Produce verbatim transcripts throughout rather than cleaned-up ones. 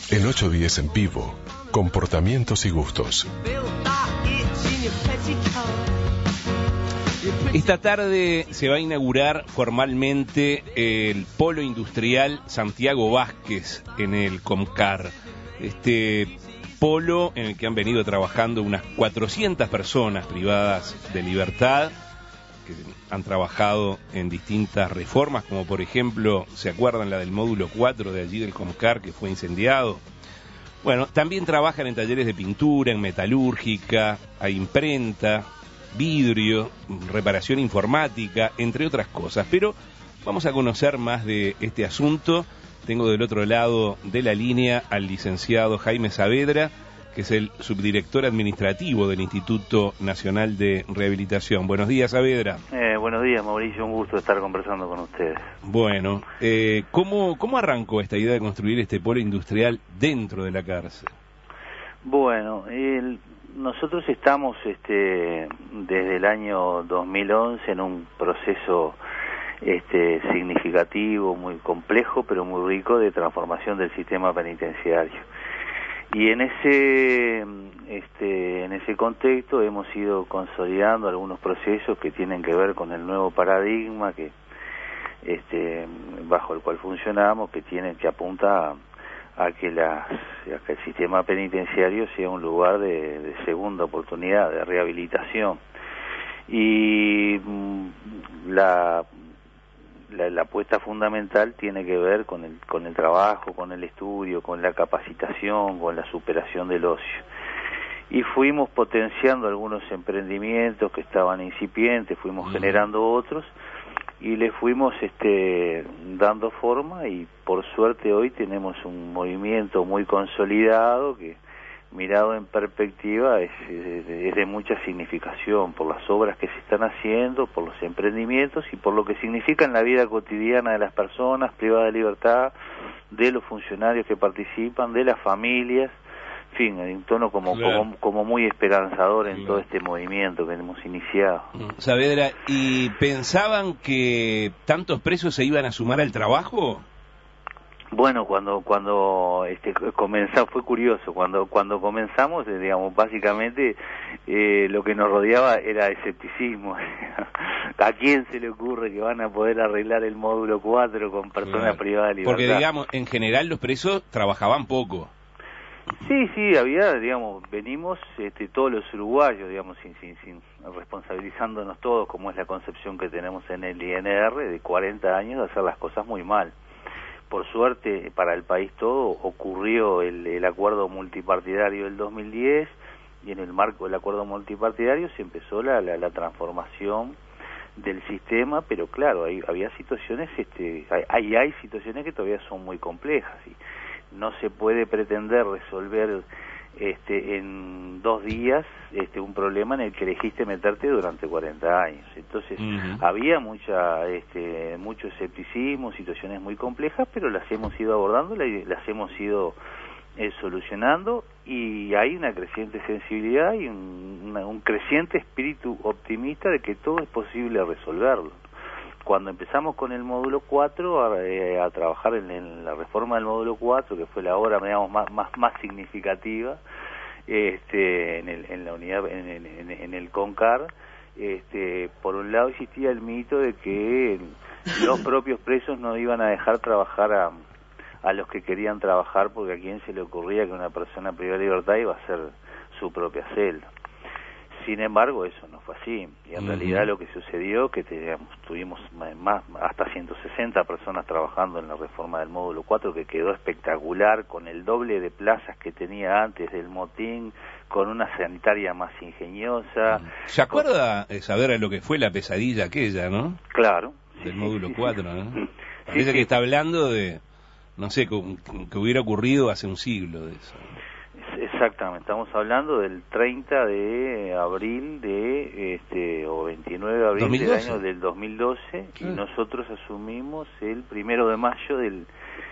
En ocho diez en vivo, comportamientos y gustos. Esta tarde se va a inaugurar formalmente el Polo Industrial Santiago Vázquez en el Comcar. Este polo en el que han venido trabajando unas cuatrocientas personas privadas de libertad, que han trabajado en distintas reformas, como por ejemplo, ¿se acuerdan la del módulo cuatro de allí del Comcar que fue incendiado? Bueno, también trabajan en talleres de pintura, en metalúrgica, hay imprenta, vidrio, reparación informática, entre otras cosas. Pero vamos a conocer más de este asunto. Tengo del otro lado de la línea al licenciado Jaime Saavedra, que es el subdirector administrativo del Instituto Nacional de Rehabilitación. Buenos días, Saavedra. Eh, buenos días, Mauricio, un gusto estar conversando con ustedes. Bueno, eh, ¿cómo, ¿cómo arrancó esta idea de construir este polo industrial dentro de la cárcel? Bueno, el, nosotros estamos este, desde el año dos mil once en un proceso este, significativo, muy complejo, pero muy rico de transformación del sistema penitenciario. Y en ese este, en ese contexto hemos ido consolidando algunos procesos que tienen que ver con el nuevo paradigma que este, bajo el cual funcionamos, que tiene que apunta a, a que las a que el sistema penitenciario sea un lugar de, de segunda oportunidad, de rehabilitación. Y la La, la apuesta fundamental tiene que ver con el con el trabajo, con el estudio, con la capacitación, con la superación del ocio. Y fuimos potenciando algunos emprendimientos que estaban incipientes, fuimos generando otros y le fuimos este dando forma, y por suerte hoy tenemos un movimiento muy consolidado que, mirado en perspectiva, es, es, es de mucha significación por las obras que se están haciendo, por los emprendimientos y por lo que significa en la vida cotidiana de las personas privadas de libertad, de los funcionarios que participan, de las familias, en fin, en un tono como, claro. como, como muy esperanzador en claro. todo este movimiento que hemos iniciado. Saavedra, ¿y pensaban que tantos presos se iban a sumar al trabajo? Bueno, cuando cuando este comenzó fue curioso, cuando cuando comenzamos, eh, digamos, básicamente eh, lo que nos rodeaba era escepticismo. ¿A quién se le ocurre que van a poder arreglar el módulo cuatro con personas claro. privadas de libertad? Porque, digamos, en general los presos trabajaban poco. Sí, sí, había, digamos, venimos este, todos los uruguayos, digamos, sin, sin, sin responsabilizándonos todos, como es la concepción que tenemos en el I N R, de cuarenta años de hacer las cosas muy mal. Por suerte, para el país todo, ocurrió el, el acuerdo multipartidario del dos mil diez, y en el marco del acuerdo multipartidario se empezó la, la, la transformación del sistema, pero claro, hay, había situaciones, este, hay, hay situaciones que todavía son muy complejas, y no se puede pretender resolver este, en dos días este, un problema en el que elegiste meterte durante cuarenta años. Entonces, uh-huh. había mucha este, mucho escepticismo, situaciones muy complejas, pero las hemos ido abordando, las hemos ido eh, solucionando, y hay una creciente sensibilidad y un, una, un creciente espíritu optimista de que todo es posible resolverlo. Cuando empezamos con el módulo cuatro a, eh, a trabajar en, en la reforma del módulo cuatro, que fue la obra, digamos, más más, más significativa este, en, el, en la unidad, en, en, en el Comcar, este, por un lado existía el mito de que los propios presos no iban a dejar trabajar a, a los que querían trabajar, porque a quién se le ocurría que una persona privada de libertad iba a hacer su propia celda. Sin embargo, eso no fue así, y en uh-huh. realidad lo que sucedió que teníamos, tuvimos más hasta ciento sesenta personas trabajando en la reforma del módulo cuatro, que quedó espectacular, con el doble de plazas que tenía antes del motín, con una sanitaria más ingeniosa. ¿Se acuerda con... saber lo que fue la pesadilla aquella, no? Claro. Del sí, módulo sí, cuatro, sí. ¿no? Sí, Parece sí. que está hablando de, no sé, que, que hubiera ocurrido hace un siglo de eso. Exactamente, estamos hablando del treinta de abril de este o veintinueve de abril ¿dos mil doce? Del año del dos mil doce, y ah. nosotros asumimos el primero de mayo del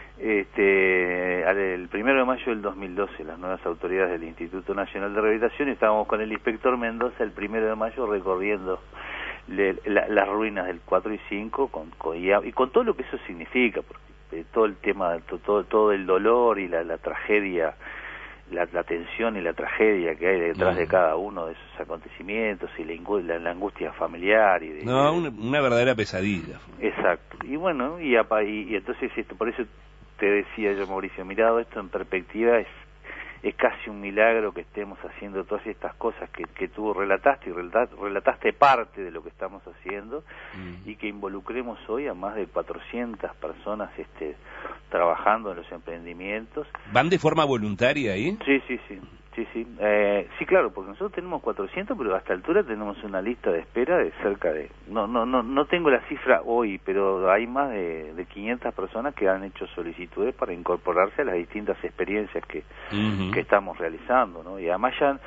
este el primero de mayo del dos mil doce, las nuevas autoridades del Instituto Nacional de Rehabilitación, y estábamos con el inspector Mendoza el primero de mayo recorriendo le, la, las ruinas del cuatro y cinco con, con y, y con todo lo que eso significa, porque eh, todo el tema, todo, todo el dolor y la, la tragedia, la, la tensión y la tragedia que hay detrás mm. de cada uno de esos acontecimientos y la, la, la angustia familiar y de, no, de, una, una verdadera pesadilla. Exacto. Y bueno, y, y, y entonces esto, por eso te decía yo, Mauricio, mirado esto en perspectiva, es es casi un milagro que estemos haciendo todas estas cosas que, que tú relataste y relataste, relataste parte de lo que estamos haciendo mm. y que involucremos hoy a más de cuatrocientas personas este, trabajando en los emprendimientos. ¿Van de forma voluntaria ahí? Sí, sí, sí. Sí, sí, eh, sí, claro, porque nosotros tenemos cuatrocientos, pero hasta altura tenemos una lista de espera de cerca de, no, no, no, no tengo la cifra hoy, pero hay más de, de quinientas personas que han hecho solicitudes para incorporarse a las distintas experiencias que, uh-huh. que estamos realizando, ¿no? Y además ya,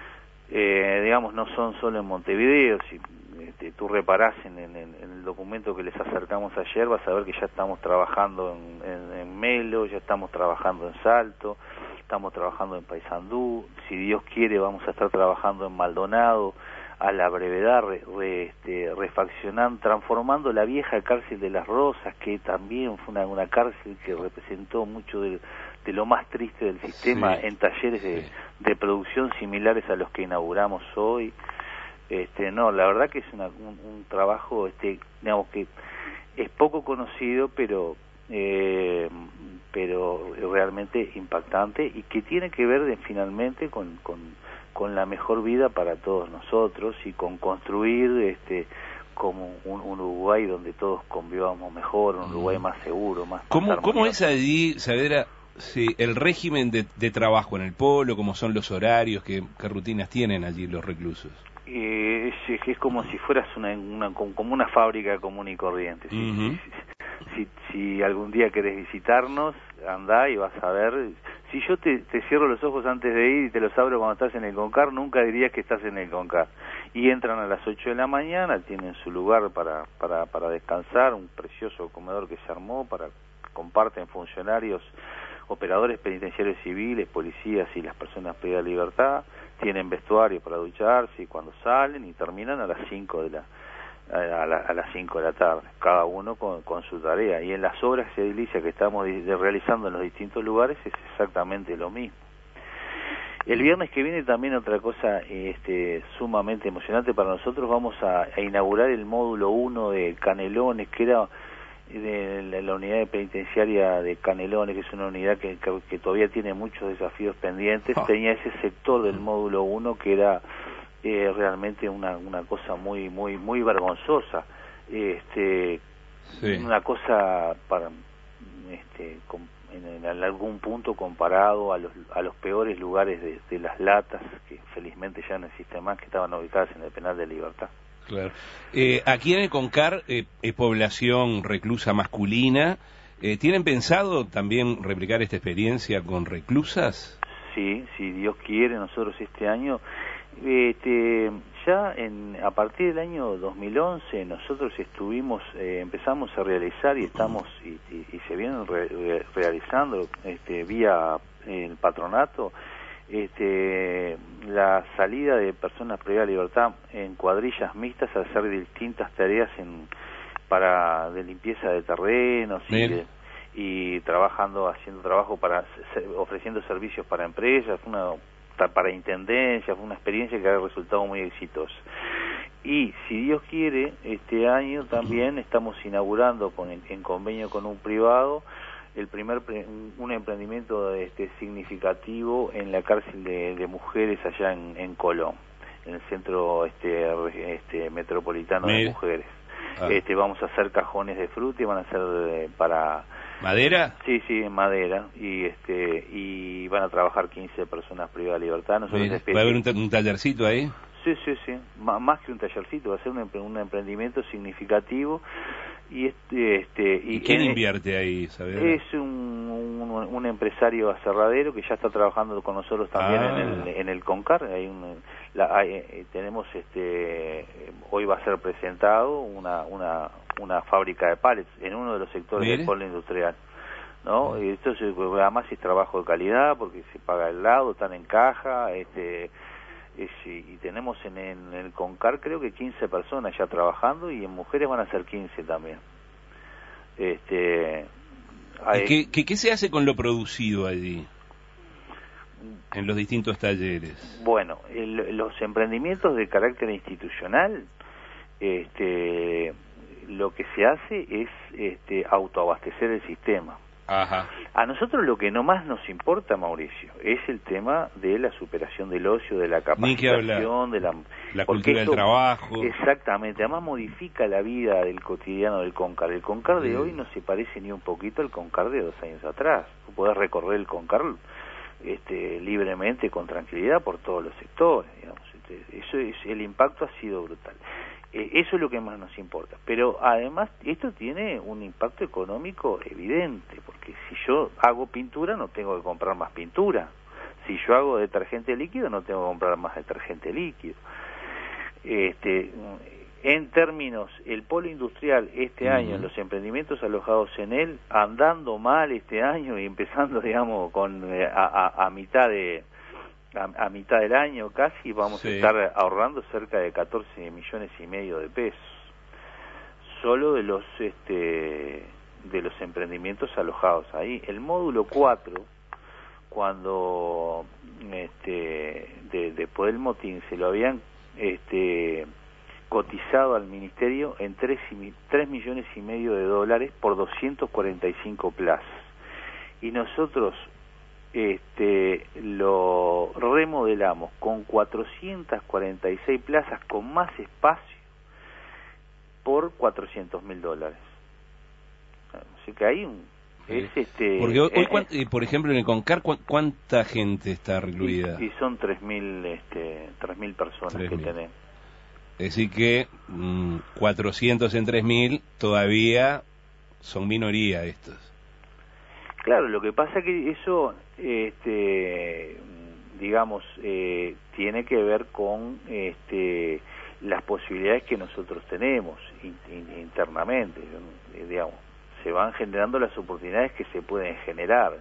eh, digamos, no son solo en Montevideo. Si este, tú reparás en, en, en el documento que les acercamos ayer, vas a ver que ya estamos trabajando en, en, en Melo, ya estamos trabajando en Salto, estamos trabajando en Paysandú, si Dios quiere vamos a estar trabajando en Maldonado a la brevedad, re, re, este, refaccionando, transformando la vieja cárcel de Las Rosas, que también fue una, una cárcel que representó mucho de, de lo más triste del sistema, sí, en talleres de, sí. de producción similares a los que inauguramos hoy. Este, no, la verdad que es una, un, un trabajo, este, digamos que es poco conocido, pero eh, pero realmente impactante y que tiene que ver de, finalmente con, con, con la mejor vida para todos nosotros y con construir este como un, un Uruguay donde todos convivamos mejor, un Uruguay más seguro, más ¿Cómo, ¿cómo es allí, Saavedra, sí, el régimen de, de trabajo en el polo, cómo son los horarios, qué, qué rutinas tienen allí los reclusos? Eh, es, es como si fueras una, una como una fábrica común y corriente. ¿Sí? Uh-huh. Si, si algún día querés visitarnos, andá y vas a ver. Si yo te, te cierro los ojos antes de ir y te los abro cuando estás en el CONCAR, nunca dirías que estás en el CONCAR. Y entran a las ocho de la mañana, tienen su lugar para, para, para descansar, un precioso comedor que se armó, para comparten funcionarios, operadores penitenciarios civiles, policías y las personas privadas de libertad, tienen vestuario para ducharse y cuando salen y terminan a las cinco de la a, la, a las cinco de la tarde, cada uno con, con su tarea. Y en las obras edilicias que estamos de, de realizando en los distintos lugares es exactamente lo mismo. El viernes que viene también otra cosa este, sumamente emocionante para nosotros, vamos a, a inaugurar el módulo uno de Canelones, que era de la, la unidad penitenciaria de Canelones, que es una unidad que, que, que todavía tiene muchos desafíos pendientes. Oh. Tenía ese sector del módulo uno que era eh, realmente una, una cosa muy muy muy vergonzosa, este sí. una cosa para este con, en, en algún punto comparado a los a los peores lugares de, de Las Latas, que felizmente ya no existen más, que estaban ubicadas en el penal de Libertad. Claro. Eh, aquí en el CONCAR, eh, eh, población reclusa masculina, eh, ¿tienen pensado también replicar esta experiencia con reclusas? Sí, si Dios quiere, nosotros este año, este, ya en, a partir del año dos mil once, nosotros estuvimos, eh, empezamos a realizar y estamos, y, y, y se vienen re, re, realizando este, vía el patronato, Este, la salida de personas privadas de libertad en cuadrillas mixtas a hacer distintas tareas en, para de limpieza de terrenos y, de, y trabajando, haciendo trabajo para, ofreciendo servicios para empresas, una, para intendencias, fue una experiencia que ha resultado muy exitosa. Y si Dios quiere, este año también estamos inaugurando con, en convenio con un privado el primer un emprendimiento este significativo en la cárcel de, de mujeres allá en, en Colón, en el centro este este metropolitano Mira. de mujeres. Ah. Este vamos a hacer cajones de fruta y van a ser de, para ¿madera? Sí, sí, en madera, y este y van a trabajar quince personas privadas de libertad. Nosotros especie... ¿Va a haber un, un tallercito ahí? Sí, sí, sí, M más que un tallercito, va a ser un, un emprendimiento significativo. Y este, este y, ¿Y quién en, invierte ahí, Saavedra? Es un, un, un empresario aserradero que ya está trabajando con nosotros también ah. en el en el CONCAR. Hay un, la, hay, eh, tenemos este hoy va a ser presentado una una una fábrica de pallets en uno de los sectores ¿Mire? del polo industrial, ¿no? Y esto es, además es trabajo de calidad porque se paga el lado, están en caja, este Es, y tenemos en, en el CONCAR creo que quince personas ya trabajando y en mujeres van a ser quince también. Este, ¿Y qué, qué, qué se hace con lo producido allí, en los distintos talleres? Bueno, el, los emprendimientos de carácter institucional, este, lo que se hace es este, autoabastecer el sistema. Ajá. A nosotros lo que no más nos importa, Mauricio, es el tema de la superación del ocio, de la capacitación, de la, la cultura del trabajo. Exactamente, además modifica la vida del cotidiano del CONCAR. El CONCAR de sí. hoy no se parece ni un poquito al CONCAR de dos años atrás. Tú podés recorrer el CONCAR este, libremente, con tranquilidad, por todos los sectores, digamos. Este, eso es, el impacto ha sido brutal. Eso es lo que más nos importa, pero además esto tiene un impacto económico evidente, porque si yo hago pintura no tengo que comprar más pintura, si yo hago detergente líquido no tengo que comprar más detergente líquido. Este, en términos, el polo industrial este uh-huh. año, los emprendimientos alojados en él, andando mal este año y empezando, digamos, con a, a, a mitad de A, a mitad del año casi vamos sí. a estar ahorrando cerca de catorce millones y medio de pesos solo de los este de los emprendimientos alojados ahí. El módulo cuatro, cuando este de, después del motín se lo habían este cotizado al ministerio en tres millones y medio de dólares por doscientas cuarenta y cinco plazas, y nosotros este lo remodelamos con cuatrocientas cuarenta y seis plazas con más espacio por cuatrocientos mil dólares. Así que hay un es este porque hoy, hoy eh, por ejemplo en el CONCAR ¿cuánta gente está recluida? Y, y son tres mil este tres mil personas tres que mil. Tenemos. Es decir que mmm, cuatrocientos en tres mil todavía son minoría estos. Claro, lo que pasa que eso, este, digamos, eh, tiene que ver con este, las posibilidades que nosotros tenemos in, in, internamente, digamos, se van generando las oportunidades que se pueden generar,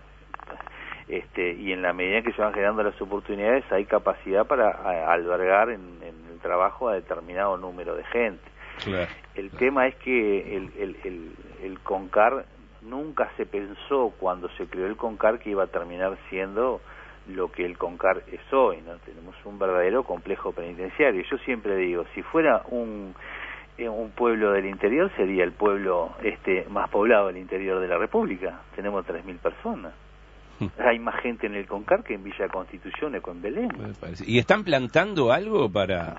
este, y en la medida que se van generando las oportunidades hay capacidad para a, albergar en, en el trabajo a determinado número de gente. Claro, el claro. tema es que el, el, el, el CONCAR nunca se pensó cuando se creó el CONCAR que iba a terminar siendo lo que el CONCAR es hoy, ¿no? Tenemos un verdadero complejo penitenciario. Yo siempre digo, si fuera un eh, un pueblo del interior sería el pueblo este más poblado del interior de la República. Tenemos tres mil personas. Hay más gente en el CONCAR que en Villa Constitución o en Belén. ¿Y están plantando algo para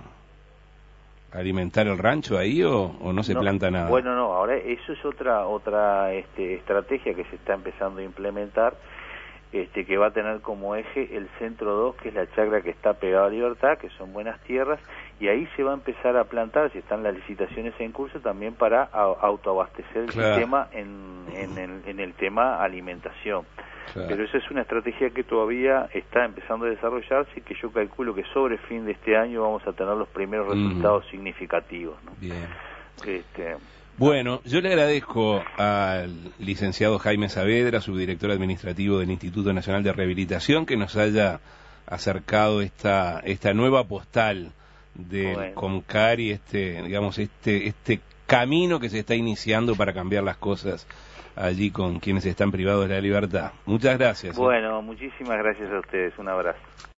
alimentar el rancho ahí o, o no se no, planta nada? Bueno, no, ahora eso es otra otra este, estrategia que se está empezando a implementar, este, que va a tener como eje el centro dos, que es la chacra que está pegada a Libertad, que son buenas tierras, y ahí se va a empezar a plantar, si están las licitaciones en curso, también para a, autoabastecer el claro. sistema en, en, el, en el tema alimentación. Claro. Pero esa es una estrategia que todavía está empezando a desarrollarse y que yo calculo que sobre fin de este año vamos a tener los primeros resultados mm. significativos, ¿no? Bien. Este, bueno, yo le agradezco al licenciado Jaime Saavedra, subdirector administrativo del Instituto Nacional de Rehabilitación, que nos haya acercado esta esta nueva postal del bueno. CONCAR y este, digamos, este este camino que se está iniciando para cambiar las cosas allí con quienes están privados de la libertad. Muchas gracias. Bueno, ¿eh? Muchísimas gracias a ustedes. Un abrazo.